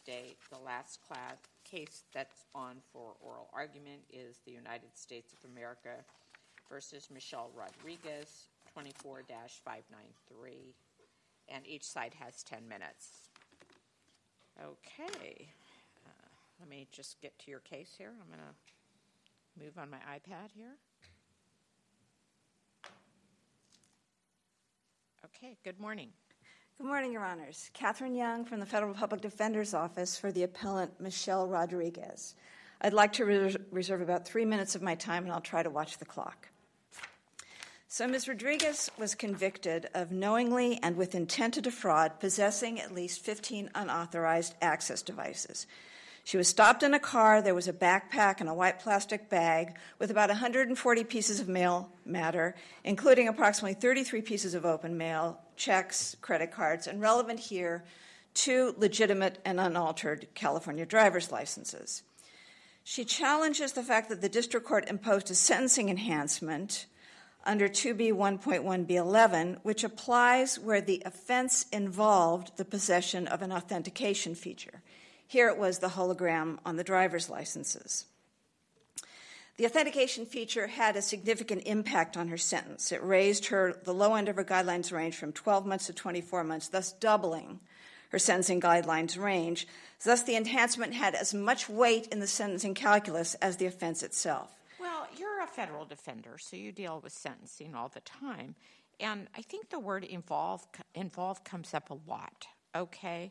State. The last case that's on for oral argument is the United States of America versus Michelle Rodriguez, 24-593. And each side has 10 minutes. Okay. Let me just get to your case here. I'm going to move on my iPad here. Okay, good morning. Good morning, Your Honors. Catherine Young from the Federal Public Defender's Office for the appellant Michelle Rodriguez. I'd like to reserve about 3 minutes of my time, and I'll try to watch the clock. So Ms. Rodriguez was convicted of knowingly and with intent to defraud possessing at least 15 unauthorized access devices. She was stopped in a car. There was a backpack and a white plastic bag with about 140 pieces of mail matter, including approximately 33 pieces of open mail, checks, credit cards, and relevant here, 2 legitimate and unaltered California driver's licenses. She challenges the fact that the district court imposed a sentencing enhancement under 2B1.1B11, which applies where the offense involved the possession of an authentication feature. Here it was the hologram on the driver's licenses. The authentication feature had a significant impact on her sentence. It raised the low end of her guidelines range from 12 months to 24 months, thus doubling her sentencing guidelines range. Thus, the enhancement had as much weight in the sentencing calculus as the offense itself. Well, you're a federal defender, so you deal with sentencing all the time. And I think the word involve comes up a lot, okay?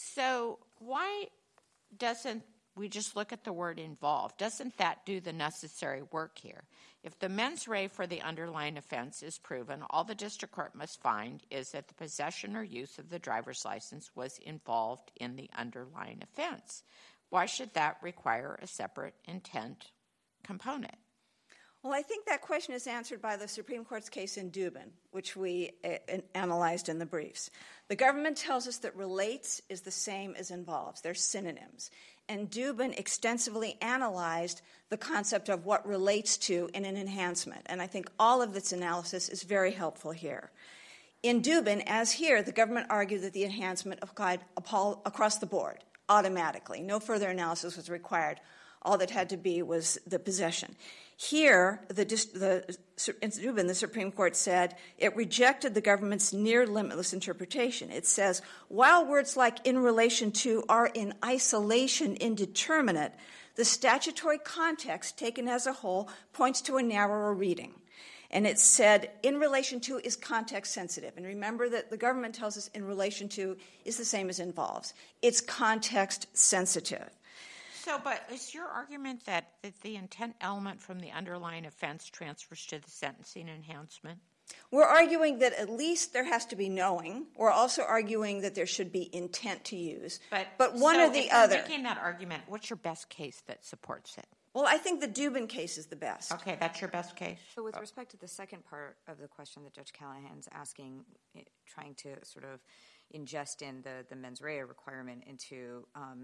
So why doesn't we just look at the word involved? Doesn't that do the necessary work here? If the mens rea for the underlying offense is proven, all the district court must find is that the possession or use of the driver's license was involved in the underlying offense. Why should that require a separate intent component? Well, I think that question is answered by the Supreme Court's case in Dubin, which we analyzed in the briefs. The government tells us that relates is the same as involves. They're synonyms. And Dubin extensively analyzed the concept of what relates to in an enhancement. And I think all of this analysis is very helpful here. In Dubin, as here, the government argued that the enhancement applied across the board, automatically. No further analysis was required. All that had to be was the possession. Here, in Dubin, the Supreme Court said it rejected the government's near-limitless interpretation. It says, while words like in relation to are in isolation indeterminate, the statutory context taken as a whole points to a narrower reading. And it said in relation to is context sensitive. And remember that the government tells us in relation to is the same as involves. It's context sensitive. So, but is your argument that the intent element from the underlying offense transfers to the sentencing enhancement? We're arguing that at least there has to be knowing. We're also arguing that there should be intent to use. But one or the other. If you're making that argument, what's your best case that supports it? Well, I think the Dubin case is the best. Okay, that's your best case. So with respect to the second part of the question that Judge Callahan's asking, trying to sort of ingest in the mens rea requirement into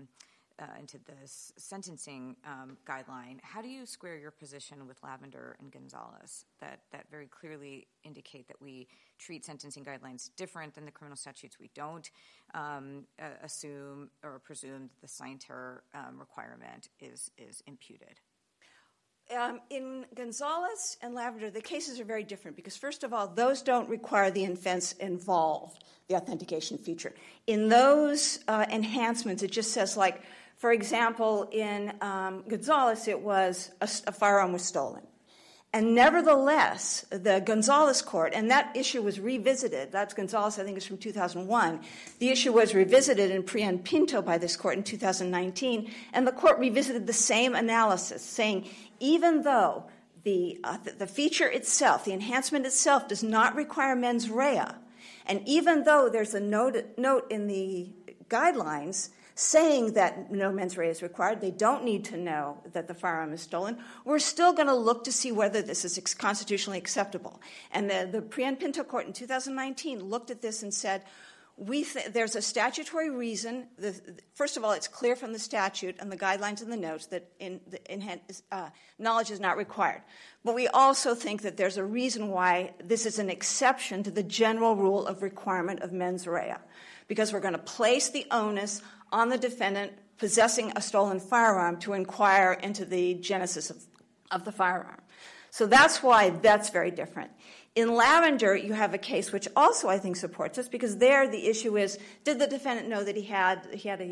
the sentencing guideline, how do you square your position with Lavender and Gonzalez that very clearly indicate that we treat sentencing guidelines different than the criminal statutes? We don't assume or presume that the scienter requirement is imputed. In Gonzalez and Lavender, the cases are very different because, first of all, those don't require the offense involved, the authentication feature. In those enhancements, it just says, like, for example, in Gonzalez, it was a firearm was stolen. And nevertheless, the Gonzalez court, and that issue was revisited. That's Gonzalez, I think it's from 2001. The issue was revisited in Prian Pinto by this court in 2019, and the court revisited the same analysis, saying even though the feature itself, the enhancement itself, does not require mens rea, and even though there's a note in the guidelines saying that no mens rea is required, they don't need to know that the firearm is stolen, we're still going to look to see whether this is constitutionally acceptable. And the Prian Pinto court in 2019 looked at this and said, there's a statutory reason. First of all, it's clear from the statute and the guidelines and the notes that knowledge is not required. But we also think that there's a reason why this is an exception to the general rule of requirement of mens rea, because we're going to place the onus on the defendant possessing a stolen firearm to inquire into the genesis of the firearm. So that's why that's very different. In Lavender, you have a case which also I think supports this, because there the issue is, did the defendant know that he had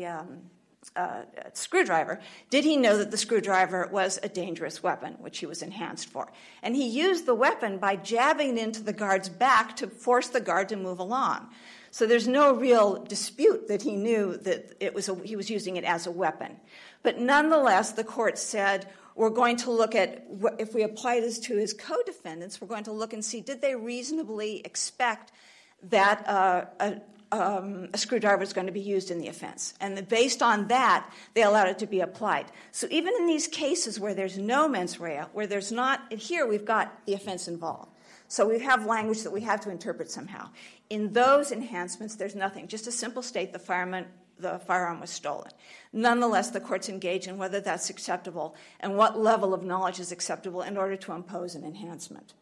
a screwdriver? Did he know that the screwdriver was a dangerous weapon, which he was enhanced for? And he used the weapon by jabbing it into the guard's back to force the guard to move along. So there's no real dispute that he knew that he was using it as a weapon. But nonetheless, the court said, we're going to look at, if we apply this to his co-defendants, we're going to look and see, did they reasonably expect that a screwdriver was going to be used in the offense? And based on that, they allowed it to be applied. So even in these cases where there's no mens rea, where there's not, here we've got the offense involved. So we have language that we have to interpret somehow. In those enhancements, there's nothing. Just a simple state, the firearm was stolen. Nonetheless, the courts engage in whether that's acceptable and what level of knowledge is acceptable in order to impose an enhancement.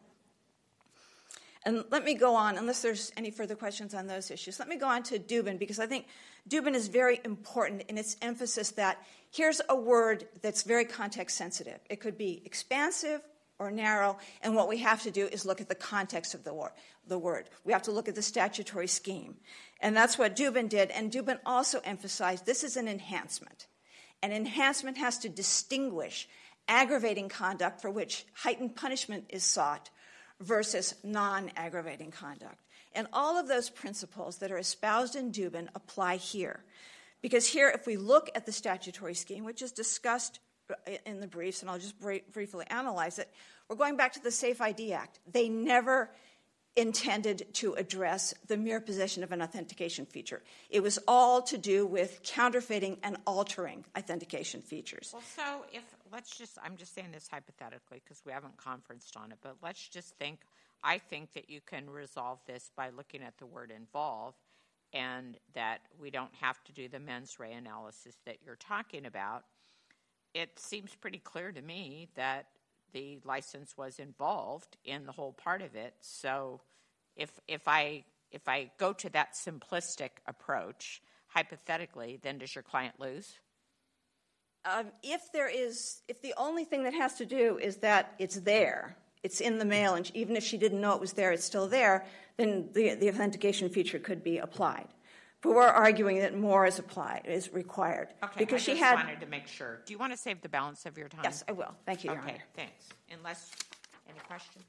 And let me go on, unless there's any further questions on those issues, let me go on to Dubin, because I think Dubin is very important in its emphasis that here's a word that's very context sensitive. It could be expansive or narrow, and what we have to do is look at the context of the word. We have to look at the statutory scheme. And that's what Dubin did, and Dubin also emphasized this is an enhancement. An enhancement has to distinguish aggravating conduct for which heightened punishment is sought versus non-aggravating conduct. And all of those principles that are espoused in Dubin apply here. Because here, if we look at the statutory scheme, which is discussed in the briefs, and I'll just briefly analyze it, we're going back to the Safe ID Act. They never intended to address the mere possession of an authentication feature. It was all to do with counterfeiting and altering authentication features. Well, so I'm just saying this hypothetically because we haven't conferenced on it, but let's just I think that you can resolve this by looking at the word involve, and that we don't have to do the mens rea analysis that you're talking about. It seems pretty clear to me that the license was involved in the whole part of it. So if I go to that simplistic approach, hypothetically, then does your client lose? If the only thing that has to do is that it's there, it's in the mail, and even if she didn't know it was there, it's still there, then the authentication feature could be applied. But we're arguing that more is required. Okay, because I just wanted to make sure. Do you want to save the balance of your time? Yes, I will. Thank you, Your Honor. Okay, thanks. Unless, any questions?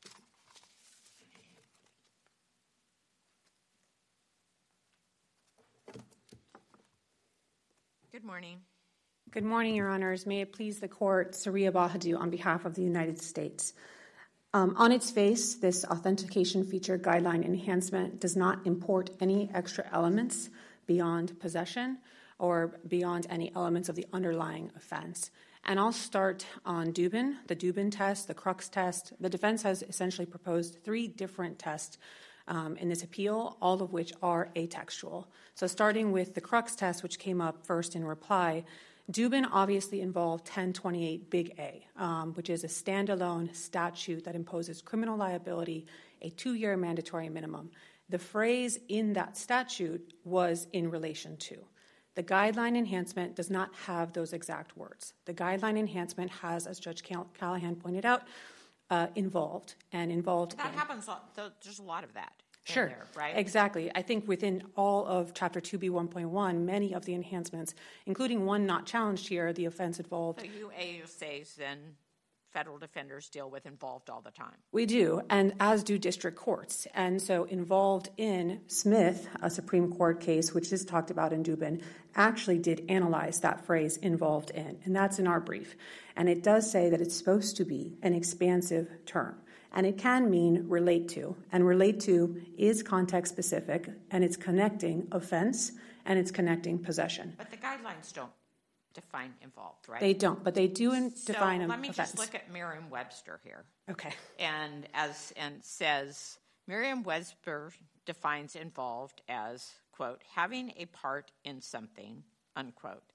Good morning. Good morning, Your Honors. May it please the Court, Saria Bahadu on behalf of the United States. On its face, this authentication feature guideline enhancement does not import any extra elements beyond possession or beyond any elements of the underlying offense. And I'll start on Dubin, the Dubin test, the Crux test. The defense has essentially proposed 3 different tests in this appeal, all of which are atextual. So starting with the Crux test, which came up first in reply, Dubin obviously involved 1028 Big A, which is a standalone statute that imposes criminal liability, a 2-year mandatory minimum. The phrase in that statute was in relation to. The guideline enhancement does not have those exact words. The guideline enhancement has, as Judge Callahan pointed out, involved and involved. That happens, there's a lot of that. Sure, there, right? Exactly. I think within all of Chapter 2B1.1, many of the enhancements, including one not challenged here, the offense involved. So you AUSAs then federal defenders deal with involved all the time. We do, and as do district courts. And so involved in Smith, a Supreme Court case, which is talked about in Dubin, actually did analyze that phrase involved in, and that's in our brief. And it does say that it's supposed to be an expansive term. And it can mean relate to. And relate to is context specific, and it's connecting offense, and it's connecting possession. But the guidelines don't define involved, right? They don't, but they do define offense. Let me just look at Merriam-Webster here. Okay. And says, Merriam-Webster defines involved as, quote, having a part in something, unquote,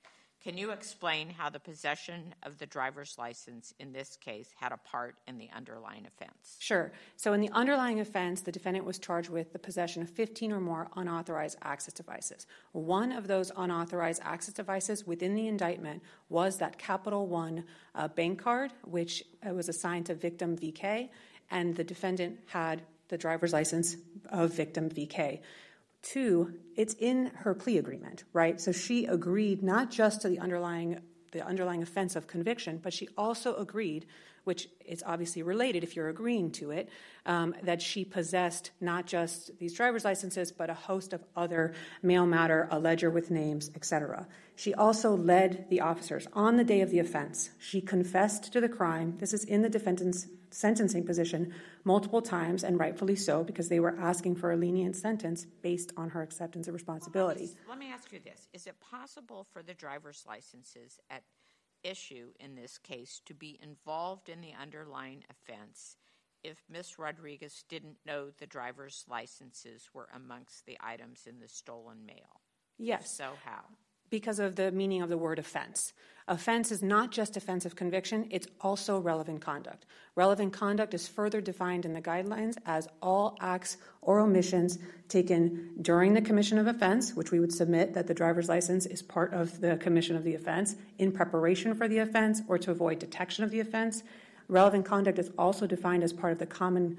Can you explain how the possession of the driver's license in this case had a part in the underlying offense? Sure. So in the underlying offense, the defendant was charged with the possession of 15 or more unauthorized access devices. One of those unauthorized access devices within the indictment was that Capital One bank card, which was assigned to victim VK, and the defendant had the driver's license of victim VK. Two, it's in her plea agreement, right? So she agreed not just to the underlying offense of conviction, but she also agreed, which is obviously related if you're agreeing to it, that she possessed not just these driver's licenses, but a host of other mail matter, a ledger with names, etc. She also led the officers on the day of the offense. She confessed to the crime. This is in the defendant's sentencing position multiple times, and rightfully so, because they were asking for a lenient sentence based on her acceptance of responsibility. Let me ask you this. Is it possible for the driver's licenses at issue in this case to be involved in the underlying offense if Ms. Rodriguez didn't know the driver's licenses were amongst the items in the stolen mail? Yes. If so, how? Because of the meaning of the word offense. Offense is not just offense of conviction, it's also relevant conduct. Relevant conduct is further defined in the guidelines as all acts or omissions taken during the commission of offense, which we would submit that the driver's license is part of the commission of the offense, in preparation for the offense or to avoid detection of the offense. Relevant conduct is also defined as part of the common,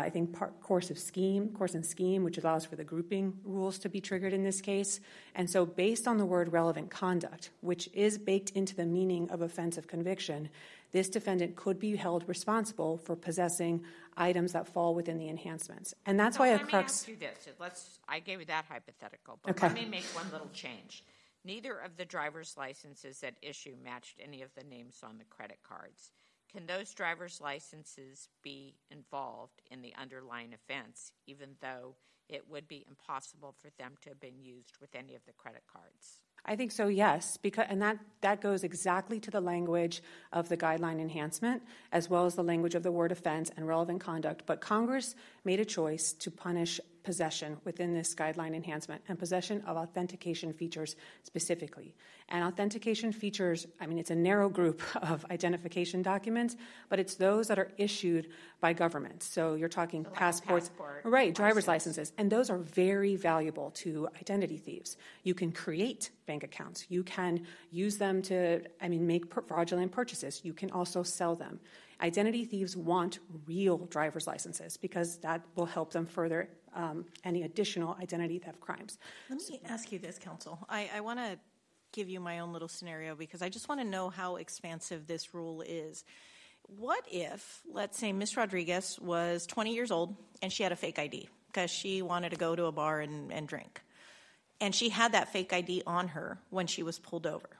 course and scheme, which allows for the grouping rules to be triggered in this case. And so based on the word relevant conduct, which is baked into the meaning of offense of conviction, this defendant could be held responsible for possessing items that fall within the enhancements. And that's why a crux... Let me ask you this. I gave you that hypothetical, but Let me make one little change. Neither of the driver's licenses at issue matched any of the names on the credit cards. Can those driver's licenses be involved in the underlying offense, even though it would be impossible for them to have been used with any of the credit cards? I think so, yes, and that goes exactly to the language of the guideline enhancement, as well as the language of the word offense and relevant conduct. But Congress made a choice to punish possession within this guideline enhancement and possession of authentication features specifically. And authentication features, it's a narrow group of identification documents, but it's those that are issued by governments. So you're talking passports, right, driver's licenses, and those are very valuable to identity thieves. You can create bank accounts. You can use them to, make fraudulent purchases. You can also sell them. Identity thieves want real driver's licenses because that will help them further any additional identity theft crimes. Let me ask you this, counsel. I want to give you my own little scenario because I just want to know how expansive this rule is. What if, let's say, Ms. Rodriguez was 20 years old and she had a fake ID because she wanted to go to a bar and drink. And she had that fake ID on her when she was pulled over.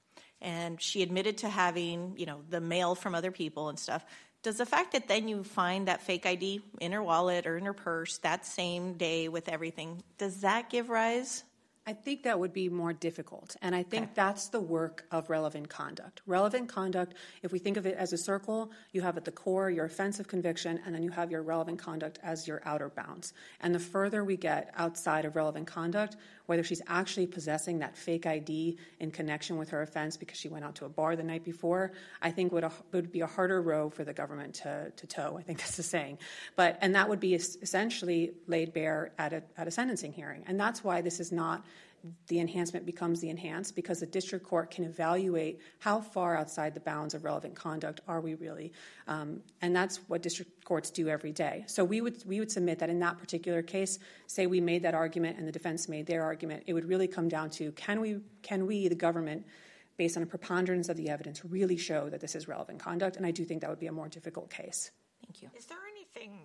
And she admitted to having, the mail from other people and stuff. Does the fact that then you find that fake ID in her wallet or in her purse that same day with everything, does that give rise? I think that would be more difficult, and I think that's the work of relevant conduct. Relevant conduct, if we think of it as a circle, you have at the core your offense of conviction, and then you have your relevant conduct as your outer bounds. And the further we get outside of relevant conduct, whether she's actually possessing that fake ID in connection with her offense because she went out to a bar the night before, I think would be a harder row for the government to toe. I think that's the saying. And that would be essentially laid bare at a sentencing hearing. And that's why this is not the enhancement becomes the enhanced, because the district court can evaluate how far outside the bounds of relevant conduct are we really, and that's what district courts do every day. So we would submit that in that particular case, say we made that argument and the defense made their argument, it would really come down to can we, the government, based on a preponderance of the evidence, really show that this is relevant conduct? And I do think that would be a more difficult case. Thank you. Is there anything,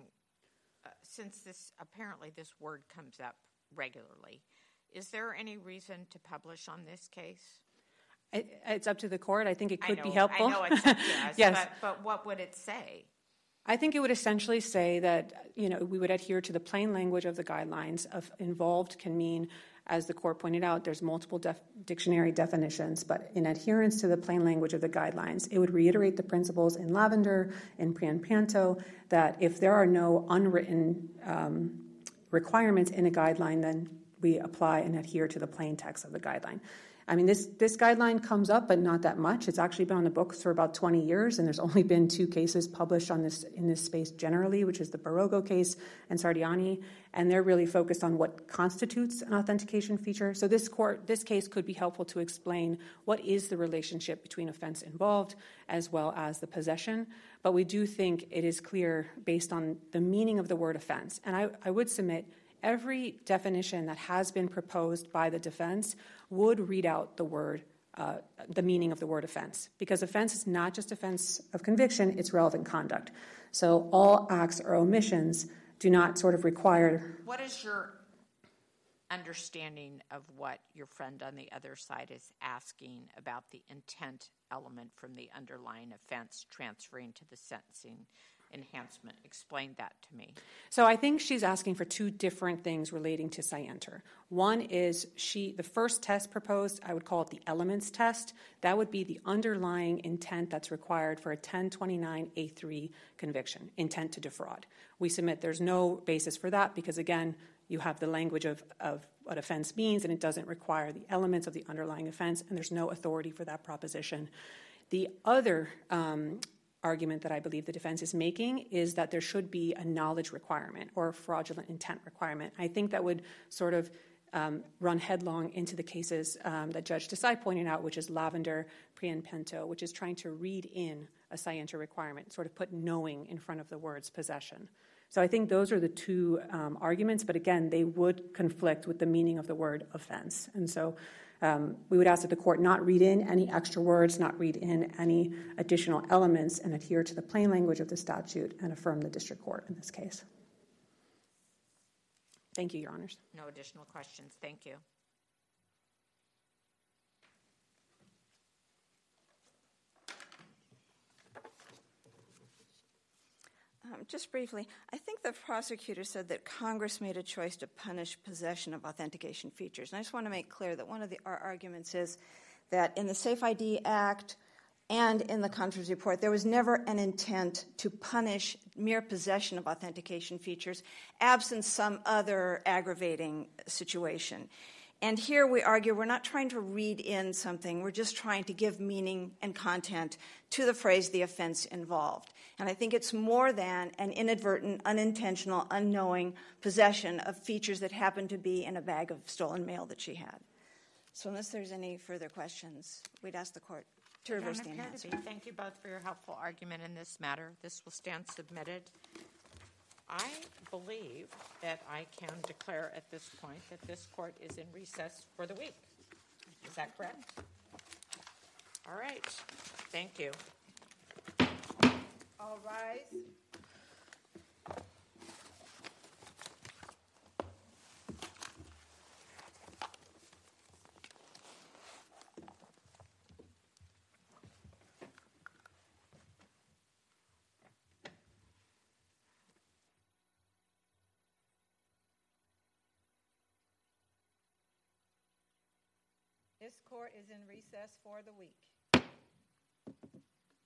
since this word comes up regularly, is there any reason to publish on this case? It's up to the court. I think it could be helpful. I know it's up to us, yes. But what would it say? I think it would essentially say that, we would adhere to the plain language of the guidelines. Of involved can mean, as the court pointed out, there's multiple dictionary definitions, but in adherence to the plain language of the guidelines, it would reiterate the principles in Lavender, in Prian-Panto, that if there are no unwritten requirements in a guideline, then we apply and adhere to the plain text of the guideline. I mean, this guideline comes up, but not that much. It's actually been on the books for about 20 years, and there's only been 2 cases published on this in this space generally, which is the Barogo case and Sardiani, and they're really focused on what constitutes an authentication feature. So this case could be helpful to explain what is the relationship between offense involved as well as the possession. But we do think it is clear based on the meaning of the word offense. And I would submit every definition that has been proposed by the defense would read out the meaning of the word offense, because offense is not just offense of conviction, it's relevant conduct. So all acts or omissions do not sort of require. What is your understanding of what your friend on the other side is asking about the intent element from the underlying offense transferring to the sentencing enhancement? Explain that to me. So I think she's asking for 2 different things relating to Scienter. One is the first test proposed, I would call it the elements test. That would be the underlying intent that's required for a 1029A3 conviction, intent to defraud. We submit there's no basis for that because, again, you have the language of what offense means, and it doesn't require the elements of the underlying offense, and there's no authority for that proposition. The other argument that I believe the defense is making is that there should be a knowledge requirement or a fraudulent intent requirement. I think that would sort of run headlong into the cases that Judge Desai pointed out, which is Lavender, Prian Pinto, which is trying to read in a Scienter requirement, sort of put knowing in front of the words possession. So I think those are the 2 arguments, but again, they would conflict with the meaning of the word offense. And so we would ask that the court not read in any extra words, not read in any additional elements, and adhere to the plain language of the statute and affirm the district court in this case. Thank you, Your Honors. No additional questions. Thank you. Just briefly, I think the prosecutor said that Congress made a choice to punish possession of authentication features. And I just want to make clear that one of our arguments is that in the Safe ID Act and in the Conference Report, there was never an intent to punish mere possession of authentication features absent some other aggravating situation. And here we argue we're not trying to read in something, we're just trying to give meaning and content to the phrase the offense involved. And I think it's more than an inadvertent, unintentional, unknowing possession of features that happen to be in a bag of stolen mail that she had. So unless there's any further questions, we'd ask the court to reverse the enhancement. Thank you both for your helpful argument in this matter. This will stand submitted. I believe that I can declare at this point that this court is in recess for the week. Is that correct? All right. Thank you. All rise. This court is in recess for the week.